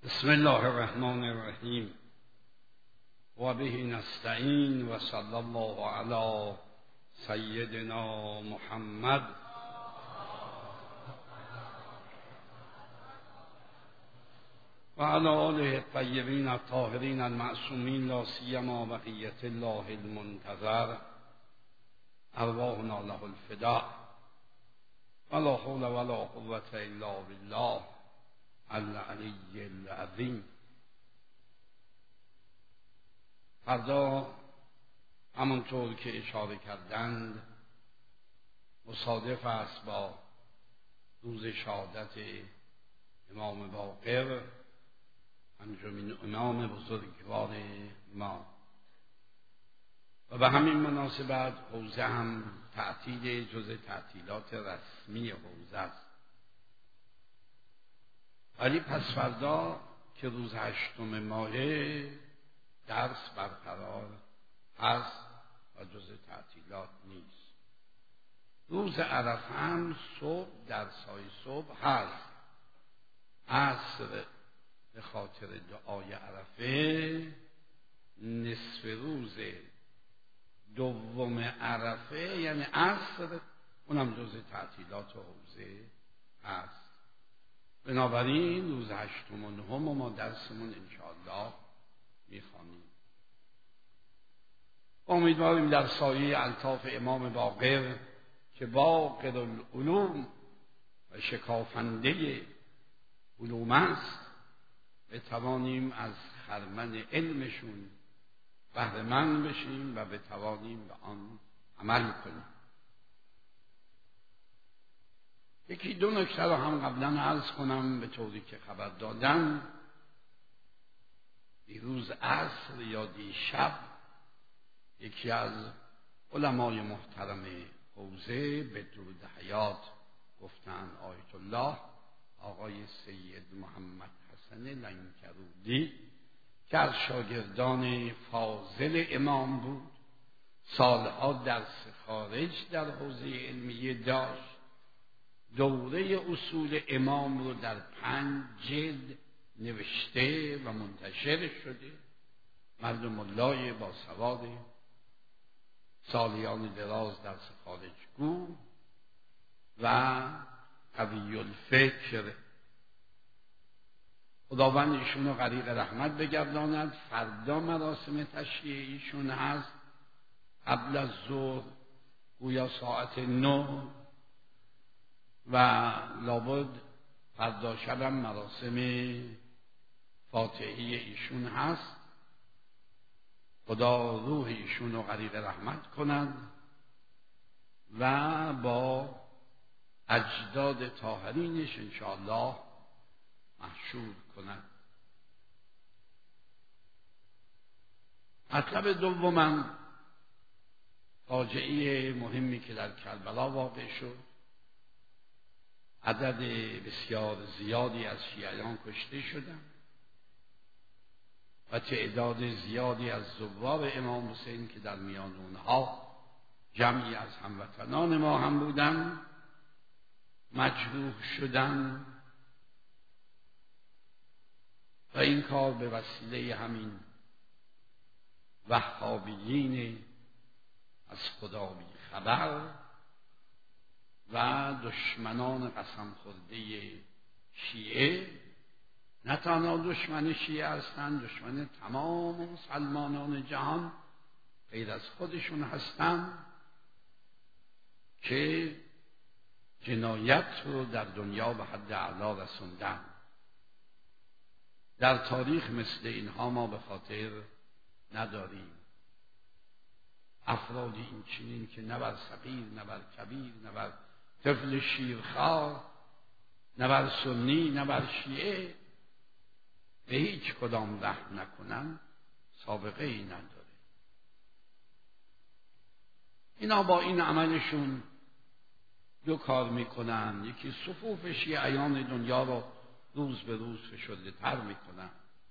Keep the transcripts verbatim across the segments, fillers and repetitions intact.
بسم الله الرحمن الرحیم و به نستعین و صلی الله علی سیدنا محمد و علی آله الطیبین الطاهرین المعصومین لا سیما بقیة الله المنتظر ارواحنا له الفداء ولا حول ولا قوة الا بالله العلی العظیم. فردا همونطور که اشاره کردند مصادف است با روز شهادت امام باقر، پنجمین امام بزرگوار ما، و به همین مناسبت حوزه هم تعطیل جز تعطیلات رسمی حوزه است. ولی پس فردا که روز هشتم ماهه درس برقرار هست و جز تعطیلات نیست. روز عرفه هم صبح درس‌های صبح هست. عصر به خاطر دعای عرفه، نصف روز دوم عرفه یعنی عصر اونم جز تعطیلات حوزه هست. بنابراین روز هشتم و نهم و ما درسمون انشاءالله میخوانیم. امیدواریم در سایه الطاف امام باقر که باقر العلوم و شکافنده علوم است بتوانیم از خرمن علمشون بهره مند بشیم و بتوانیم به آن عمل کنیم. یکی دو نکته رو هم قبلا عرض کنم به طوری که خبر دادم. دیروز عصر یا دیشب یکی از علمای محترم حوزه به درود حیات گفتن آیت الله آقای سید محمد حسن لنکرودی که از شاگردان فاضل امام بود، سالها درس خارج در حوزه علمیه داشت، دوره اصول امام رو در پنج جلد نوشته و منتشر شده. مرد ملای با سواد، سالیان دراز درس خارج گو و قوی الفکر. خداوند ایشون رو غریق رحمت بگرداند. فردا مراسم تشییع ایشون هست قبل از ظهر گویا ساعت نه و لابد فردا شبم مراسم فاتحی ایشون هست. خدا روح ایشون رو غریق رحمت کند و با اجداد طاهرینش انشاءالله محشور کند. مطلب دومم فاجعه مهمی که در کربلا واقع شد. عدد بسیار زیادی از شیعیان کشته شدند و تعداد زیادی از زوار امام حسین که در میان اونها جمعی از هموطنان ما هم بودند مجروح شدند و این کار به وسیله همین وهابیین از خدا بی خبر و دشمنان قسم خورده شیعه، نه تنها دشمن شیعه هستند، دشمن تمام مسلمانان جهان غیر از خودشون هستند که جنایت رو در دنیا به حد اعلا رسوندن. در تاریخ مثل اینها ما به خاطر نداریم. افرادی این چنین که نه بر صغیر نه بر کبیر نه بر طفل شیرخوار نه بر سنی نه بر شیعه به هیچ کدام رحم نکنن سابقه ای نداره. اینا با این عملشون دو کار میکنن. یکی صفوف شیعیان دنیا رو روز به روز فشرده تر میکنن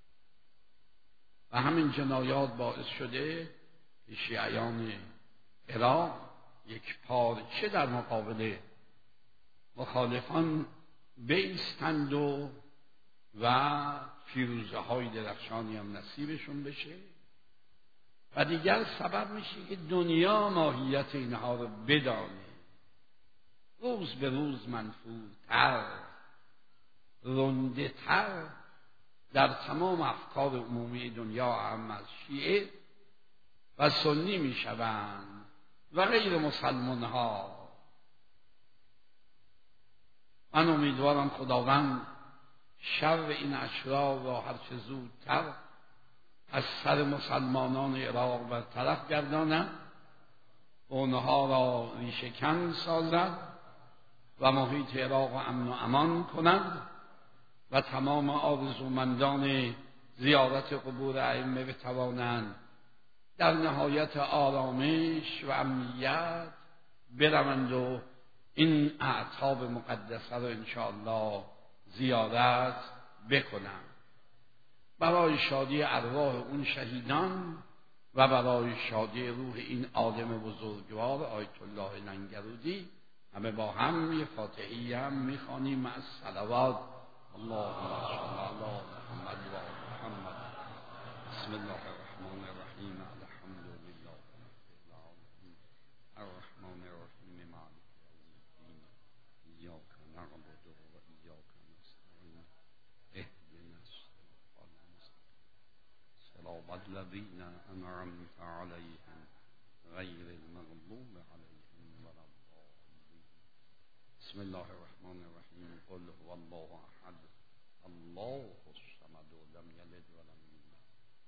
و همین جنایات باعث شده شیعیان عراق یک پارچه در مقابل مخالفان بایستند و و پیروزه های درخشانی هم نصیبشون بشه و دیگر سبب میشه که دنیا ماهیت اینها رو بدانه، روز به روز منفورتر، رنده تر در تمام افکار عمومی دنیا هم از شیعه و سنی میشوند و غیر مسلمان ها. من امیدوارم خداوند شر این اشرار را هرچه زودتر از سر مسلمانان عراق برطرف گرداند، اونها را ریشه‌کن سازد و محیط عراق را امن و امان کند و تمام آرزومندان زیارت قبور ائمه بتوانند در نهایت آرامش و امنیت بروند و این اعتاب مقدسه را انشاءالله زیارت بکنند، برای شادی ارواح اون شهیدان و برای شادی روح این عالم بزرگوار آیت الله لنگرودی. همه با هم یه فاتحی هم میخوانیم از صلوات. اللهم صل علی محمد و آل محمد. بسم الله الرحمن الرحیم. الحمد لله رب العالمین الرحمن الرحیم مالک یوم الدین ایاک نعبد و ایاک نستعین اهدنا الصراط المستقیم صراط الذین انعمت علیهم غیر المغضوب علیهم ولا الضالین. بسم الله الرحمن الرحیم. قل هو الله احد الله الصمد لم یلد ولم یولد.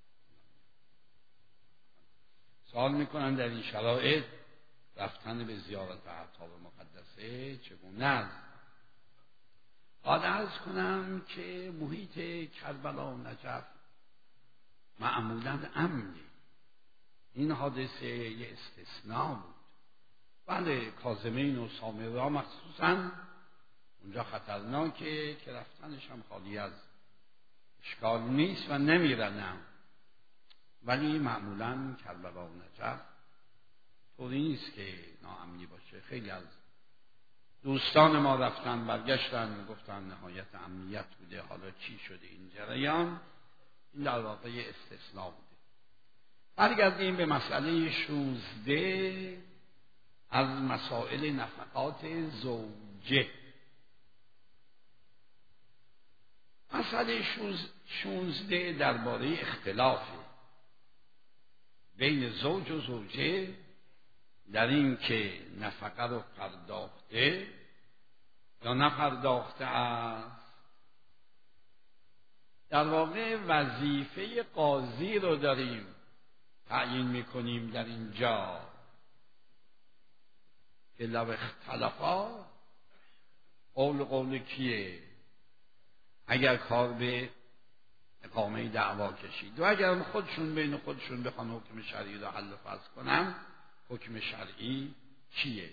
سوال میکنن در این شرایط رفتن به زیارت اعتاب مقدسه چگونه است؟ باید عرض کنم که محیط کربلا و نجف معمولا امنی. این حادثه یه استثناء بود. بله کاظمین و سامرا مخصوصا اونجا خطرناکه که رفتنش هم خالی از اشکال نیست و نمیرنم، ولی معمولا کربلا و نجف طوری نیست که ناامنی باشه. خیلی از دوستان ما رفتن برگشتن گفتن نهایت امنیت بوده. حالا چی شده این جریان؟ این در واقع استثناء بوده. برگردیم به مسئله شوزده از مسائل نفقات زوجه. مسئله شوزده درباره اختلافه بین زوج و زوجه در این که نفقه رو پرداخته یا نپرداخته است. در واقع وظیفه قاضی رو داریم تعیین میکنیم در اینجا که لو اختلافا قول قول کیه؟ اگر کار به اقامه دعوا کشید و اگر خودشون بین خودشون بخوان حکم شرعی رو حل و فصل کنن، حکم شرعی چیه؟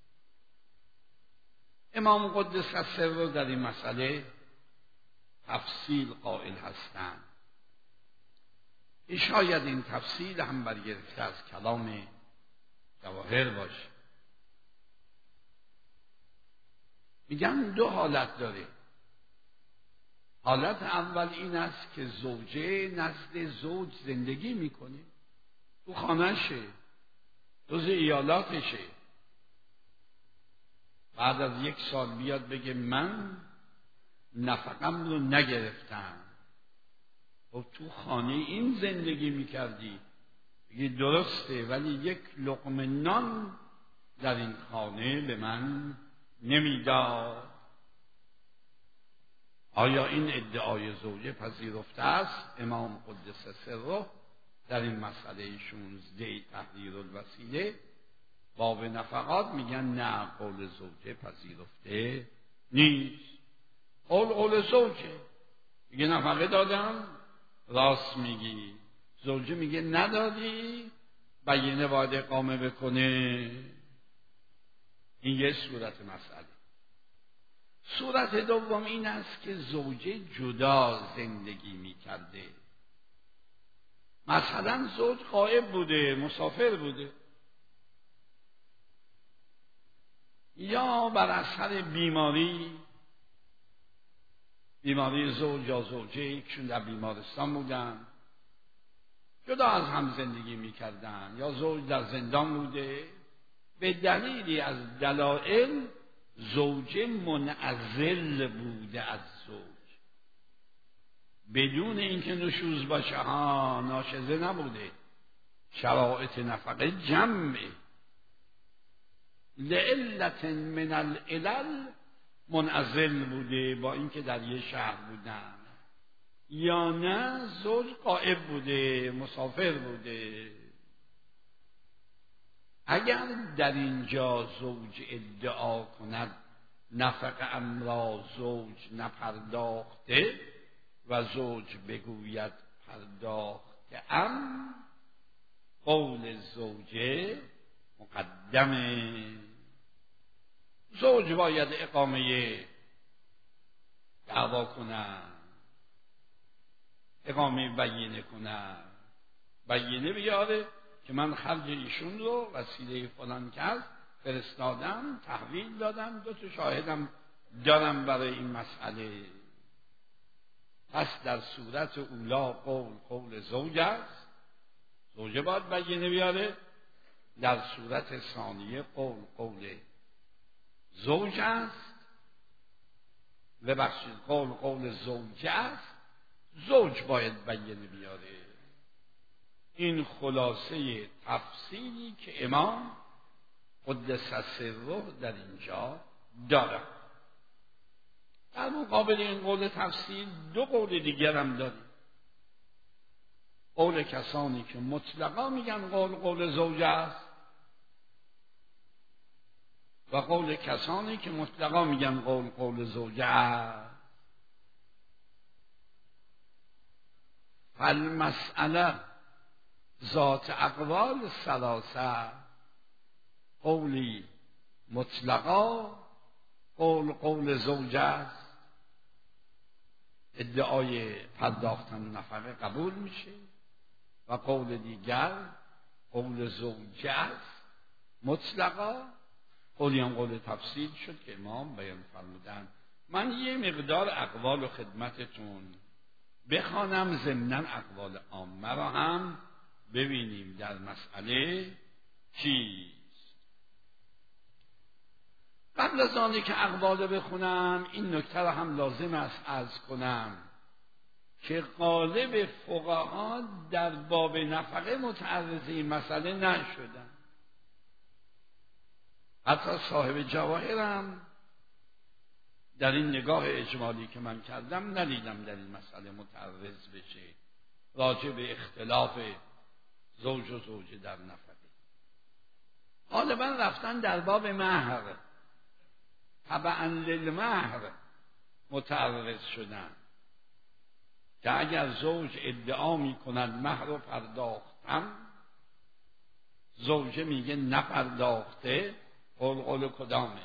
امام قدس السر رو در این مسئله تفصیل قائل هستند. شاید این تفصیل هم برگرفته از کلام جواهر باشه. میگن دو حالت داره. حالت اول این است که زوجه نزد زوج زندگی میکنه، تو خانهشه، جز ایالاتشه. بعد از یک سال بیاد بگه من نفقم رو نگرفتم. و تو خانه این زندگی میکردی، بگه درسته، ولی یک لقمه نان در این خانه به من نمیداد. آیا این ادعای زوجه پذیرفته است؟ امام قدس سره در این مسئله شانزده تحریر الوسیله باب نفقات میگن نه، قول زوجه پذیرفته نیست. قول قول زوجه میگه نفقه دادم، راست میگی. زوجه میگه ندادی، بینه باید اقامه بکنه. این یه صورت مسئله. صورت دوم این است که زوجه جدا زندگی میکرده. مثلا زوج غایب بوده، مسافر بوده، یا بر اثر بیماری بیماری زوج یا زوجه، یکشون در بیمارستان بودن، جدا از هم زندگی میکردن، یا زوج در زندان بوده، به دلیلی از دلایل زوجه منعزل بوده از زوج، بدون اینکه نشوز باشه، ها ناشزه نبوده، شرایط نفقه جمعه، لعلت من العلل منعزل بوده، با اینکه در یه شهر بودن، یا نه زوج غائب بوده، مسافر بوده. اگر در اینجا زوج ادعا کند نفقه ام را زوج نپرداخته و زوج بگوید پرداخته ام، قول زوجه مقدمه. زوج باید اقامه دعوا کنه، اقامه بینه کنه، بینه بیاره که من خرج ایشون رو وسیله فلان کرد فرستادم، تحویل دادم، دو تا شاهدم دارم برای این مسئله. پس در صورت اولا قول قول زوج است، زوجه باید بینه بیاره. در صورت ثانیه قول قول زوج است، ببخشید قول قول زوجه است، زوج باید بینه بیاره. این خلاصه تفصیلی که امام قدس سره در اینجا داره. در مقابل این قول تفصیل دو قول دیگر هم داریم. قول کسانی که مطلقا میگن قول قول زوجه است و قول کسانی که مطلقا میگن قول قول زوجه است. فالمسئله ذات اقوال ثلاثه، قولی مطلقا قول قول زوجه است، ادعای پرداختن نفقه قبول میشه، و قول دیگر قول زوجه است مطلقا. قولی هم قول تفصیل شد که امام بیان فرمودن. من یه مقدار اقوال و خدمتتون بخوانم، ضمناً اقوال عامه را هم ببینیم در مسئله چیست. قبل از آنی که اقوال بخونم، این نکته را هم لازم است عرض کنم که غالب فقها در باب نفقه متعرض این مسئله نشدن. حتی صاحب جواهرم در این نگاه اجمالی که من کردم ندیدم در این مسئله متعرض بشه، راجع به اختلاف زوج و زوجه در نفقه. غالبا رفتن در باب مهر، تبعا للمهر متعرض شدن، که اگر زوج ادعا می کند مهر رو پرداختم، زوجه میگه نپرداخته، قول قول کدامه؟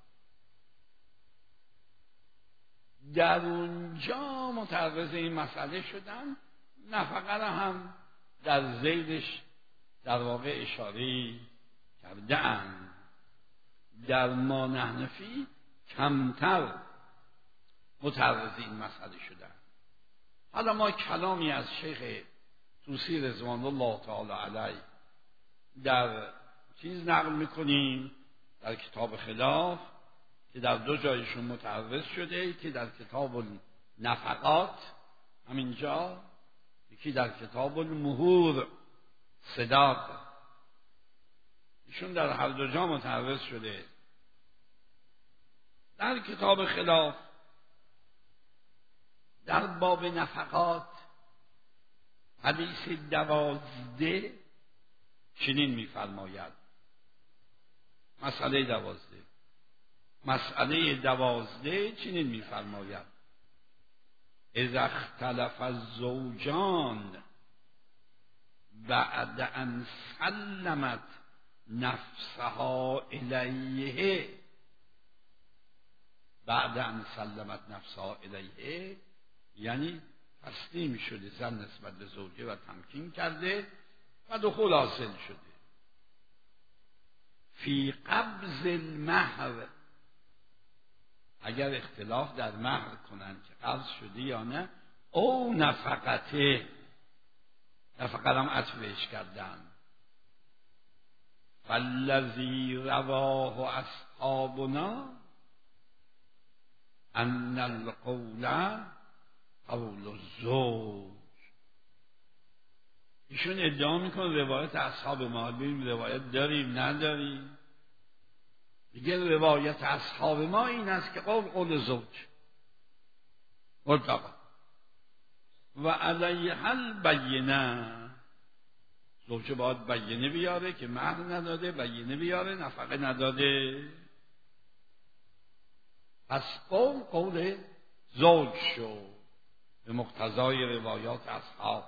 در اونجا متعرض این مسئله شدن. نفقه را هم در ذیلش در واقع اشاره کردن. در ما نحنفی کمتر متعرض این مسئله شدن. حالا ما کلامی از شیخ طوسی رضوان الله تعالی علیه در چیز نقل میکنیم، در کتاب خلاف، که در دو جایشون متعرض شده، که در کتاب نفقات همینجا، یکی در کتاب المهور صداق، ایشون در هر دو جا متعرض شده. در کتاب خلاف در باب نفقات حدیث دوازده چنین می‌فرماید. مسئله دوازده مسئله دوازده چنین می‌فرماید: اذا اختلف الزوجان بعد ان سلمت نفسها الیه، بعد ان سلمت نفسها الیه یعنی تسلیم شده زن نسبت به زوجه و تمکین کرده و دخول حاصل شده. فی قبض المهر، اگر اختلاف در مهر کنن که قبض شده یا نه، او نفقته، نفقه هم عطفش کردن. فالذی رواه اصحابنا ان القول قول الزوج. ایشون ادعا میکنه روایت اصحاب ما، ببینیم روایت داریم نداریم. دیگه روایت اصحاب ما این است که قول قول زوج مطلقا و علیه البینه، زوج باید بینه بیاره که مهر نداده، بینه بیاره نفقه نداده. پس قول قول زوج شد به مقتضای روایات اصحاب.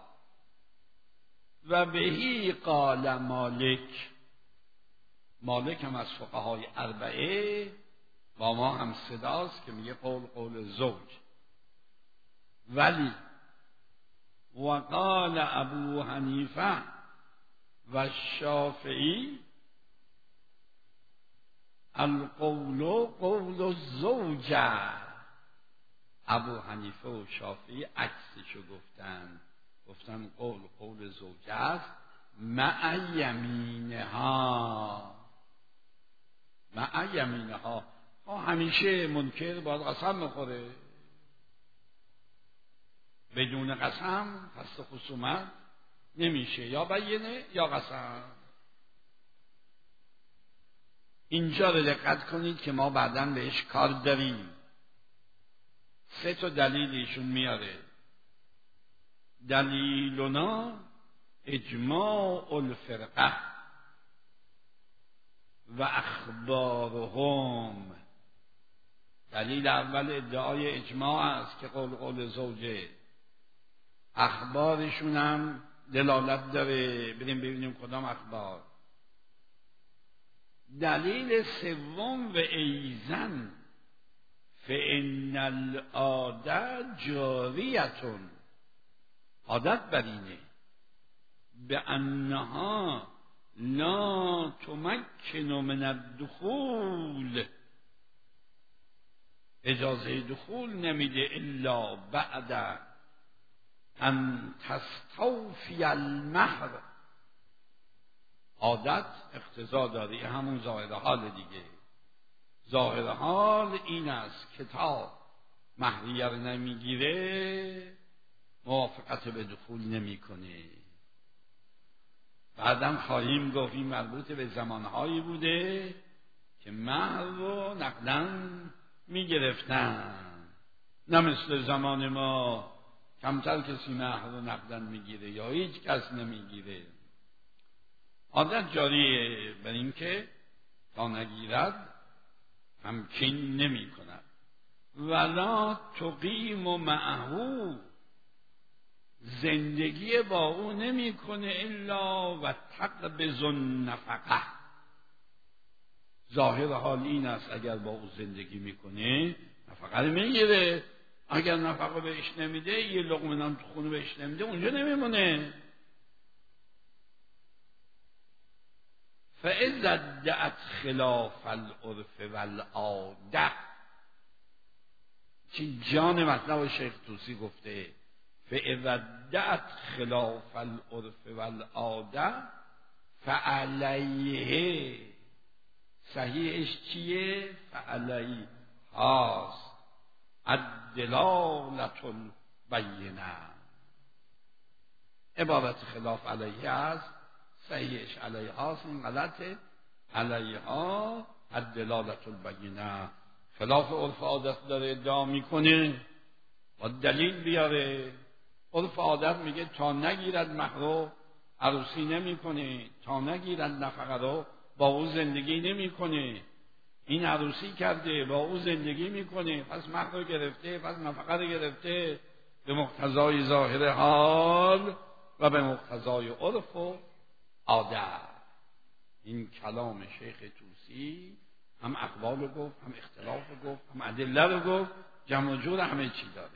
و بهی قال مالک، مالک هم از فقهای اربعه با ما هم صداست که میگه قول قول زوج. ولی وقال ابو حنیفه و شافعی القول قول الزوجه. ابو حنیفه و شافعی عکسشو گفتن، گفتن قول قول زوجه است مع یمینها، مع یمینها. همیشه منکر باید قسم بخوره، بدون قسم فصل خصومت نمیشه، یا بینه یا قسم. اینجا رو دقت کنید که ما بعداً بهش کار داریم. سه تا دلیل ایشون میاره. دلیلنا اجماع الفرقه و اخبارهم. دلیل اول ادعای اجماع است که قول قول زوجه، اخبارشون هم دلالت داره. بریم ببینیم کدام اخبار. دلیل سوم و ایزن فان العاده جاریتون، عادت بر اینه، به انها لا تمکن من الدخول، اجازه دخول نمیده الا بعد ان تستوفی المهر. عادت اقتضا داره، همون ظاهر حال دیگه. ظاهر حال این است که تا مهریه رو نمیگیره موافقت به دخول نمیکنه. بعدم خواهیم گفت این مربوط به زمانهایی بوده که مهر رو نقداً میگرفتن، نه مثل زمان ما کمتر کسی مهر رو نقداً میگیره یا هیچ کس نمیگیره. عادت جاریه بر این که تا نگیرد تمکین نمی کند. ولا تقیم معه، زندگی با او نمی کنه الا و تقبض النفقه. ظاهر حال این است اگر با او زندگی میکنه نفقه رو میگیره، اگر نفقه بهش نمیده، یه لقمه نان تو خونه بهش نمیده، اونجا نمیمونه. فاذا ادعت خلاف العرف والعاده، چی جان مطلب شیخ طوسی گفته، فاذا ادعت خلاف العرف والعاده فعلیه، صحیحش چیه؟ فعلیه هاست الدلالة البینه. عبارت خلاف علیه هست، صحیحش علیه هاست، این غلطه. علیه ها الدلالة البینه. خلاف عرف عادت داره ادعا میکنه با دلیل بیاره. عرف عادت میگه تا نگیرد مهر رو عروسی نمیکنه، تا نگیرد نفقه رو با او زندگی نمیکنه. این عروسی کرده با او زندگی میکنه، پس مهر رو گرفته، پس نفقه رو گرفته، به مقتضای ظاهر حال و به مقتضای عرف و عادت. این کلام شیخ طوسی هم اقوال رو گفت، هم اختلاف رو گفت، هم ادله رو گفت، جمع و جور همه چی داره.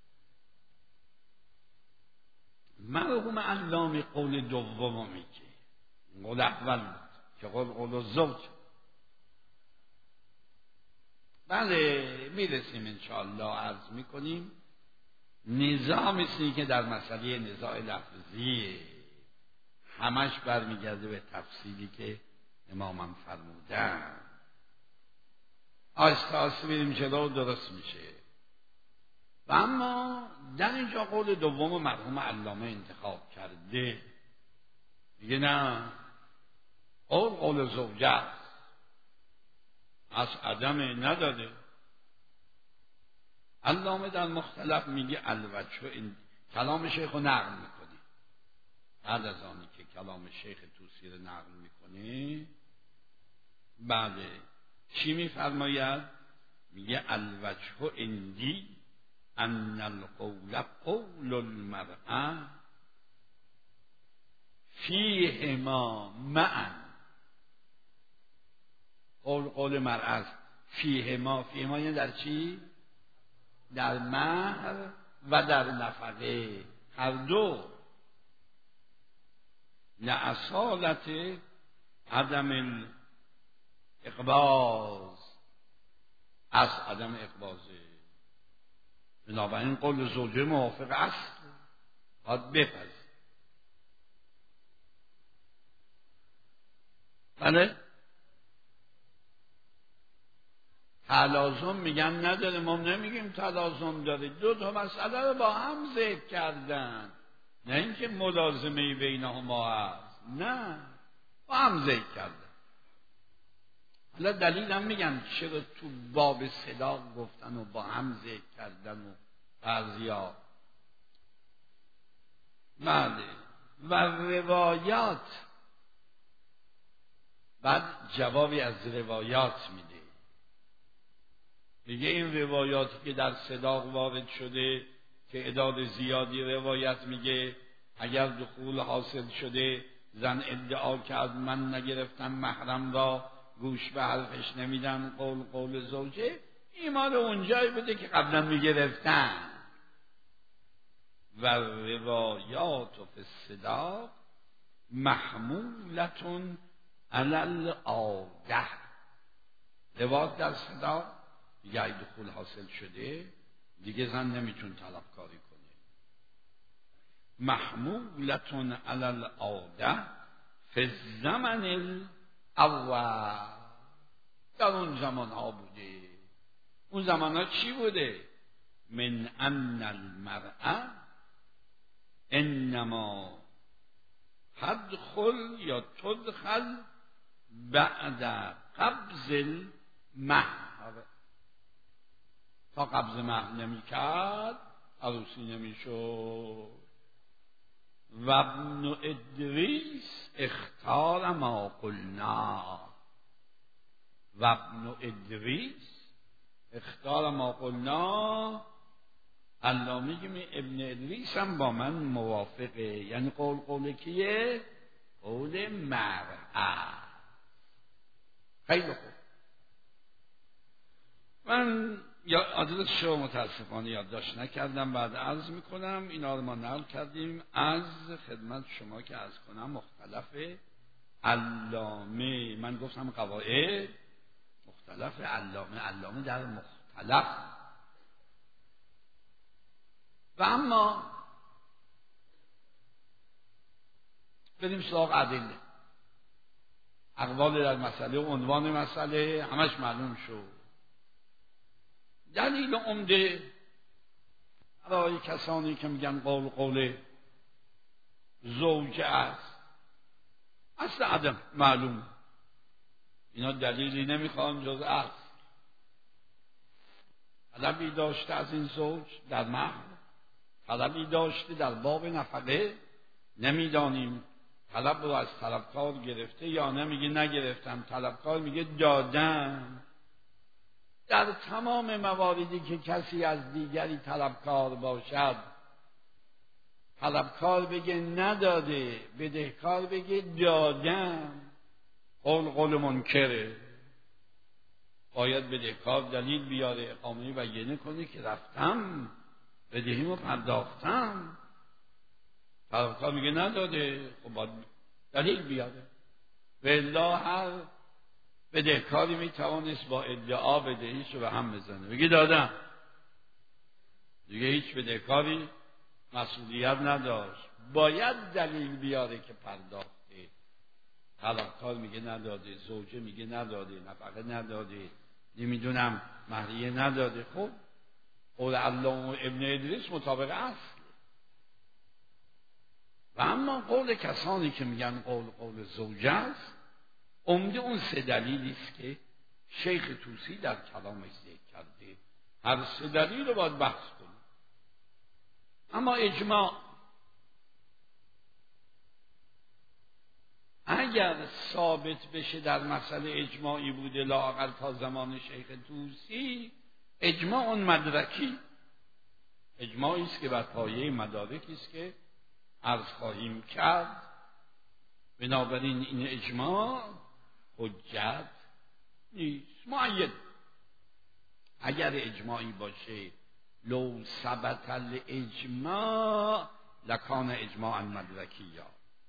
مرحوم علامه قول دوم میگه، قول اول بود که قول قول الزوج. بله میرسیم انشاءالله. عرض میکنیم نزاع مثلی که در مسئله نزاع لفظی همش برمیگرده به تفصیلی که امامم فرمودن. آسته آسته بریم جلو درست میشه. و اما در اینجا قول دوم مرحوم علامه انتخاب کرده، میگه نه قول قول زوجه است، از عدم نداده. علامه در مختلف میگه الوجه، این کلام شیخ رو نقل میکنه. بعد از آنی که کلام شیخ توسی رو نقل میکنه، بعد چی میفرماید؟ میگه الوجه اندی ان القول قول المرأة فیهما معا. قول قول مرأة است، فیهما، فیهما یعنی در چی؟ در مهر و در نفقه، هر دو. لأصالت عدم اقباض، از عدم اقباضه. بنابراین قول زوجه موافق است، باید بپذیر. بله تلازم میگن نداره، ما نمیگیم تلازم داره. دو تا مسئله رو با هم ذکر کردن، نه اینکه ملازمه بینهما هست، نه با هم ذکر کردن. حالا دلیل هم میگم چرا تو باب صداق گفتن و با هم ذکر کردن و بعضیا. بله و روایات، بعد جوابی از روایات میده، میگه این روایاتی که در صداق وارد شده که اعداد زیادی روایت میگه اگر دخول حاصل شده زن ادعا کرد من نگرفتم محرم را، گوش به حرفش نمیدم، قول قول زوجه، ایمان اونجایی بوده که قبلا میگرفتن. و روایات و فصداق محمولتون علل آده. روایت در صداق دیگه ای دخول حاصل شده دیگه زن نمیتون طلبکاری کنه. محمولتون علل آده فی الزمن الاول، در اون زمان ها بوده. اون زمان ها چی بوده؟ من ان المرأة انما تدخل یا تدخل بعد قبض المهر. تا قبض مهر نمی کرد عروسی نمی شد. و ابن ادریس اختار ما قلنا، و ابن ادریس اختار ما قلنا. علامه میگه ابن ادریس هم با من موافقه، یعنی قول قول کیه؟ قول مرأة. خیلی خوب. من یا آدرس شو متاسفانه یادداشت نکردم، بعد عرض میکنم اینا رو ما نقل کردیم از خدمت شما که عرض کنم مختلف علامه. من گفتم قواعد مختلف علامه، علامه در مختلف. و اما بریم سراغ ادله، اقوال در مسئله و عنوان مسئله همش معلوم شد. دلیل عمده برای کسانی که میگن قول قول زوجه است اصل عدم معلوم، اینا دلیلی نمیخوان جز اصل. طلبی داشته از این زوج در مهر، طلبی داشته در باب نفقه، نمیدانیم طلب رو از طلبکار گرفته یا نمیگه نگرفتم، طلبکار میگه دادم. در تمام مواردی که کسی از دیگری طلبکار باشد، طلبکار بگه نداده، بدهکار بگه دادم، قول قول منکره. باید بدهکار دلیل بیاره، اقامه بیانه کنه که رفتم بدهیمو پرداختم. طلبکار میگه نداده، خب باید دلیل بیاره. والله هر بدهکاری میتوانست با ادعا بدهیشو به هم بزنه، بگی دادم، دیگه هیچ بدهکاری مسئولیت نداشت، باید دلیل بیاره که پرداخته. طلبکار میگه نداده، زوجه میگه نداده، نفقه نداده، نمیدونم مهریه نداده. خب قول علامه ابن ادریس مطابق اصل. و اما قول کسانی که میگن قول قول زوجه است، عمده اون سه دلیلی است که شیخ طوسی در کلامش ذکر کرده. هر سه دلیل رو باید بحث کنیم. اما اجماع اگر ثابت بشه در مسئله اجماعی بوده لااقل تا زمان شیخ طوسی، اجماع اون مدرکی اجماعی است که بر پایه مدارکی است که عرض خواهیم کرد. بنابراین این اجماع حجت نیست، معید. اگر اجماعی باشه لو ثبت الاجماع لکان اجماعا مدرکیا.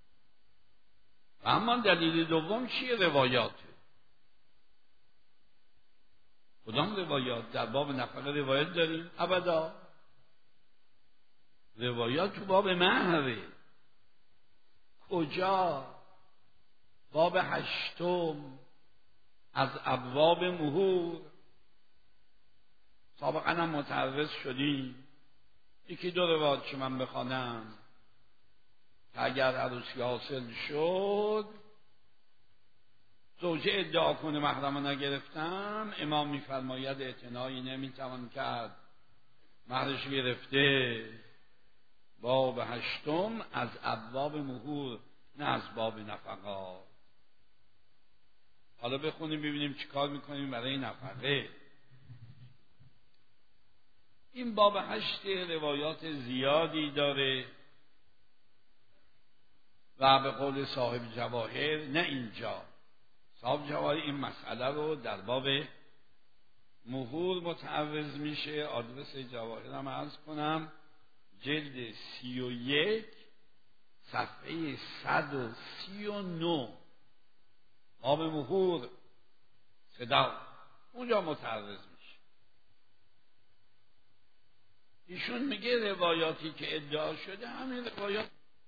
و اما دلیل دوم چیه؟ روایاته. کدام روایات؟ در باب نفقه روایت داریم؟ ابدا. روایات تو باب مهره. کجا؟ باب هشتم از ابواب مهور. سابقا هم متعرض شدیم. یکی دو روایت که من بخوانم که اگر عروسی حاصل شد زوجه ادعا کنه محرمه نگرفتم، امام میفرماید اعتنایی نمیتوان کرد، مهرش گرفته. باب هشتم از ابواب مهور، نه از باب نفقات. حالا بخونیم ببینیم چی کار میکنیم برای نفقه. این باب هشت روایات زیادی داره و به قول صاحب جواهر، نه اینجا، صاحب جواهر این مسئله رو در باب مهور متعرض میشه. آدرس جواهر هم عرض کنم، جلد سی و یک صفحه صد و سی و نو، باب مهور صدا، اونجا متعرض میشه. ایشون میگه روایاتی که ادعا شده همین روایات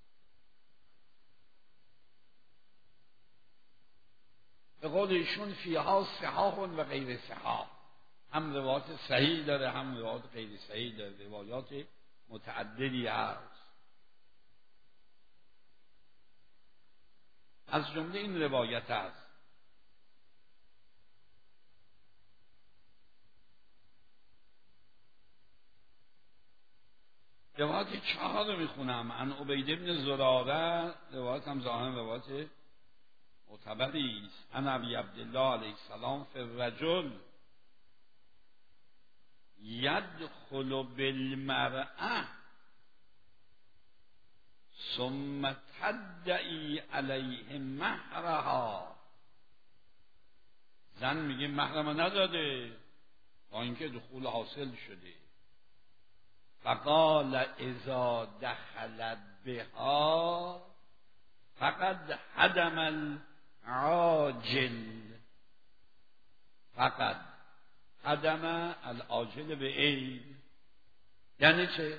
به قول ایشون فیها صحاح و غیر صحاح، هم روایات صحیح داره هم روایات غیر صحیح داره، روایات متعددی هست. از جمله این روایت است روایت چهار رو میخونم. عن عبید بن زراره، روایت هم ظاهرا روایت معتبری است. عن ابی عبدالله علیه السلام فی الرجل یدخل بالمرأة ثم تدعی علیه مهرها. زن میگه محرم نداده با اینکه دخول حاصل شده. فقال اذا دخلت بها فقد هدم العاجل. فقد هدم العاجل به عین. یعنی چه؟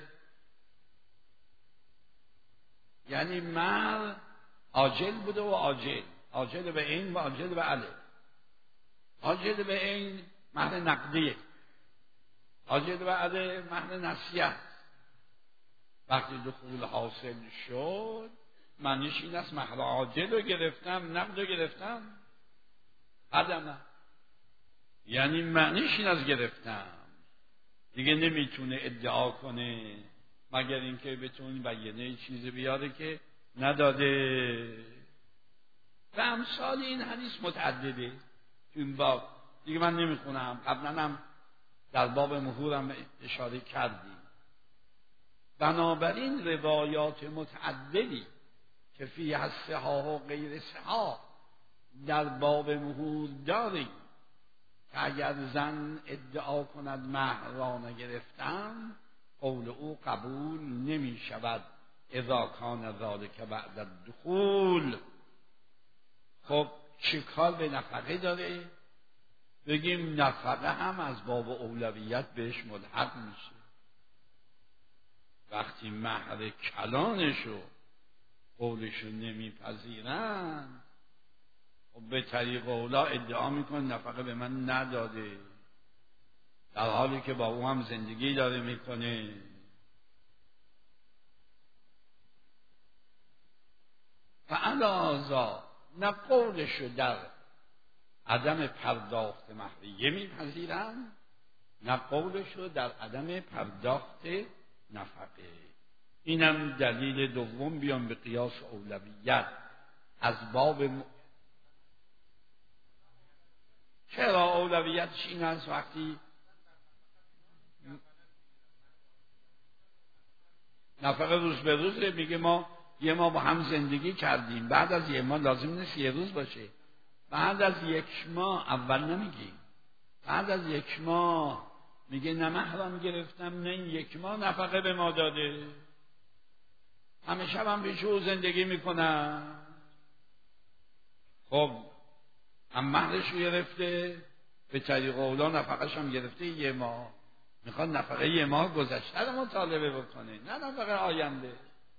یعنی مهر عاجل بوده و عاجل، عاجل به عین و عاجل به الف. عاجل به عین مهر نقدیه، عاجل به الف مهر نسیه. وقتی دخول حاصل شد معنیش این است مهر عاجل رو گرفتم، نقد رو گرفتم. هدم یعنی معنیش این از گرفتم، دیگه نمیتونه ادعا کنه مگر اینکه بتونه بیانیه چیزی بیاره که نداده. و امثال این حدیث متعدده تو این باب، دیگه من نمیخونم، قبلا هم در باب مهورم اشاره کردیم. بنابراین روایات متعددی که فی صحاح و غیر صحاح در باب مهور داریم که اگر زن ادعا کند مهر را نگرفتم، قول او قبول نمی شود اذا کان ذلک بعد الدخول. خب چه کار به نفقه داره؟ بگیم نفقه هم از باب اولویت بهش ملحق میشه. وقتی مهر کلانشو قولشو نمیپذیرن، به طریق اولا ادعا میکنه نفقه به من نداده، در حالی که با او هم زندگی داره میکنه. فعلاذا نه قولشو در عدم پرداخت مهریه میپذیرن، نه قولشو در عدم پرداخت نفقه. اینم دلیل دوم بیان به قیاس اولویت از باب م... چرا اولویتش این است؟ وقتی نفقه روز به روز میگه ما یه ما با هم زندگی کردیم، بعد از یه ما لازم نیست یه روز باشه، بعد از یک ماه اول نمیگیم، بعد از یک ماه میگه نه محرم گرفتم نه این یک ماه نفقه به ما داده، همه شب هم پیش او زندگی میکنن. خب هم مهرش رو گرفته، به طریق اولا نفقهش هم گرفته یه ماه، میخواد نفقه یه ماه گذشته رو مطالبه بکنه، نه نفقه آینده.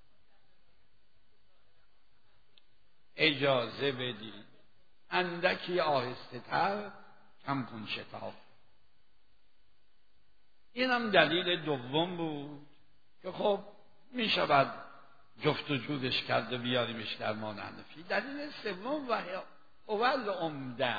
اجازه بدید اندکی آهسته تر کم کن شتاب. اینم دلیل دوم بود که خب میشود جفت و جورش کرد و بیاریمش در مان حنفی. دلیل سوم و اول عمده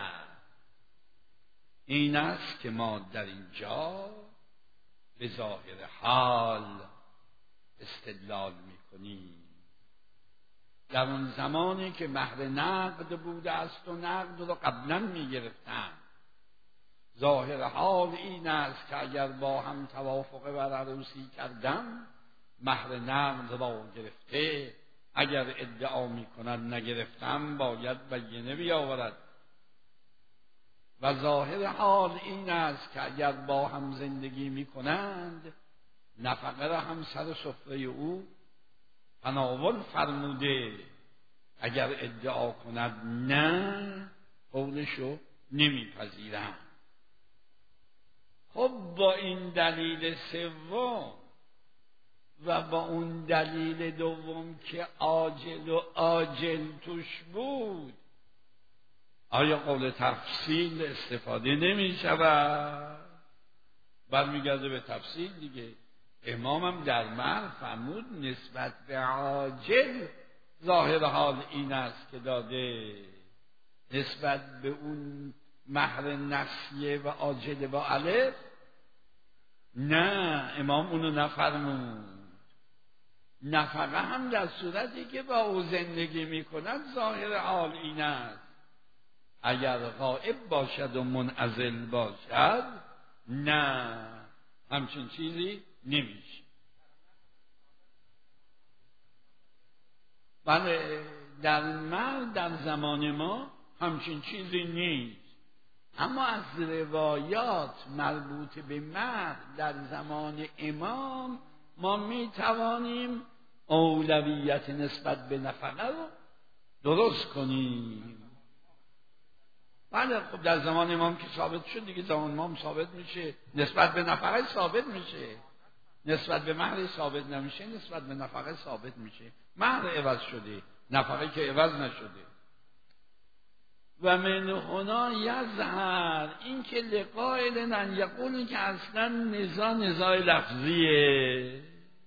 این است که ما در اینجا به ظاهر حال استدلال میکنیم. در اون زمانی که مهر نقد بوده است و نقد رو قبلا میگرفتن، ظاهر حال این است که اگر با هم توافق بر عروسی کردن مهر نقد را گرفته، اگر ادعا میکنند نگرفتم باید بینه بیاورد. و ظاهر حال این است که اگر با هم زندگی میکنند نفقه را هم سر سفره او تناول فرموده، اگر ادعا کند نه قولشو نمیپذیرند. خب با این دلیل سوم و با اون دلیل دوم که عاجل و آجل توش بود، آیا قول تفصیل استفاده نمی شود؟ برمیگرده به تفصیل دیگه. امامم در مهر فرمود نسبت به عاجل ظاهر حال این است که داده، نسبت به اون مهر نسیه و عاجل با الف نه، امام اونو نفرمود. نفقه هم در صورتی که با او زندگی میکند ظاهر حال این است، اگر غائب باشد و منعزل باشد نه، همچین چیزی نمیشه. بله در مرد در زمان ما همچین چیزی نیست، اما از روایات مربوط به مرد در زمان امام ما می توانیم اولویت نسبت به نفقه رو درست کنیم. بله خب در زمان امام که ثابت شد دیگه، زمان امام ثابت میشه، نسبت به نفقه ثابت میشه، نسبت به مهر ثابت نمیشه، نسبت به نفقه ثابت میشه. مهر عوض شده، نفقه که عوض نشده. و من هنا یظهر این که لقائل ان یقول این که اصلا نزاع نزاع لفظیه،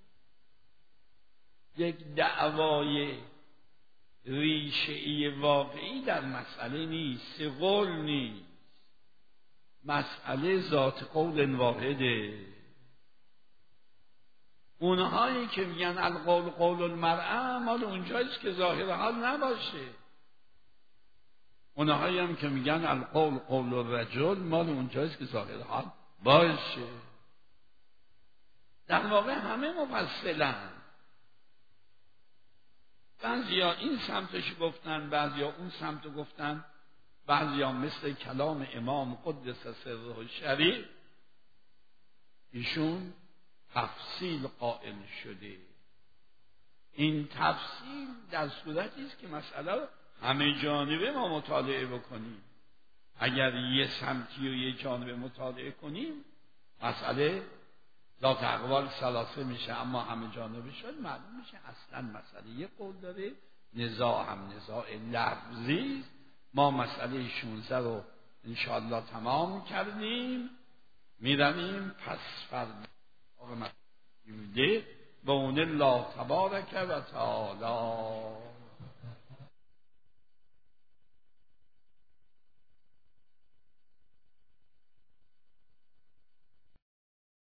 یک دعوای ریشه‌ای واقعی در مسئله نیست، قول نیست، مسئله ذات قول واحده. اونهایی که میگن القول قول المرأة مال اونجاییست که ظاهر حال نباشه، اونهایی هم که میگن القول قول الرجل مال اونجاییست که ظاهر حال باشه. در واقع همه مفصلن، بعضیا این سمتش گفتن، بعضیا اون سمتو گفتن، بعضیا مثل کلام امام قدس سره الشریف ایشون تفصیل قائل شده. این تفصیل در صورتی است که مسئله رو همه جانبه ما مطالعه بکنیم. اگر یه سمتی و یه جانب مطالعه کنیم مسئله ذات اقوال ثلاثه میشه، اما همه جانبه شد معلوم میشه اصلا مسئله یه قول داره. نزاع هم نزاع لفظی. ما مسئله شانزده رو انشاءالله تمام کردیم، میرویم پس فردا آقا مسئله به اون الله تبارک و تعالی.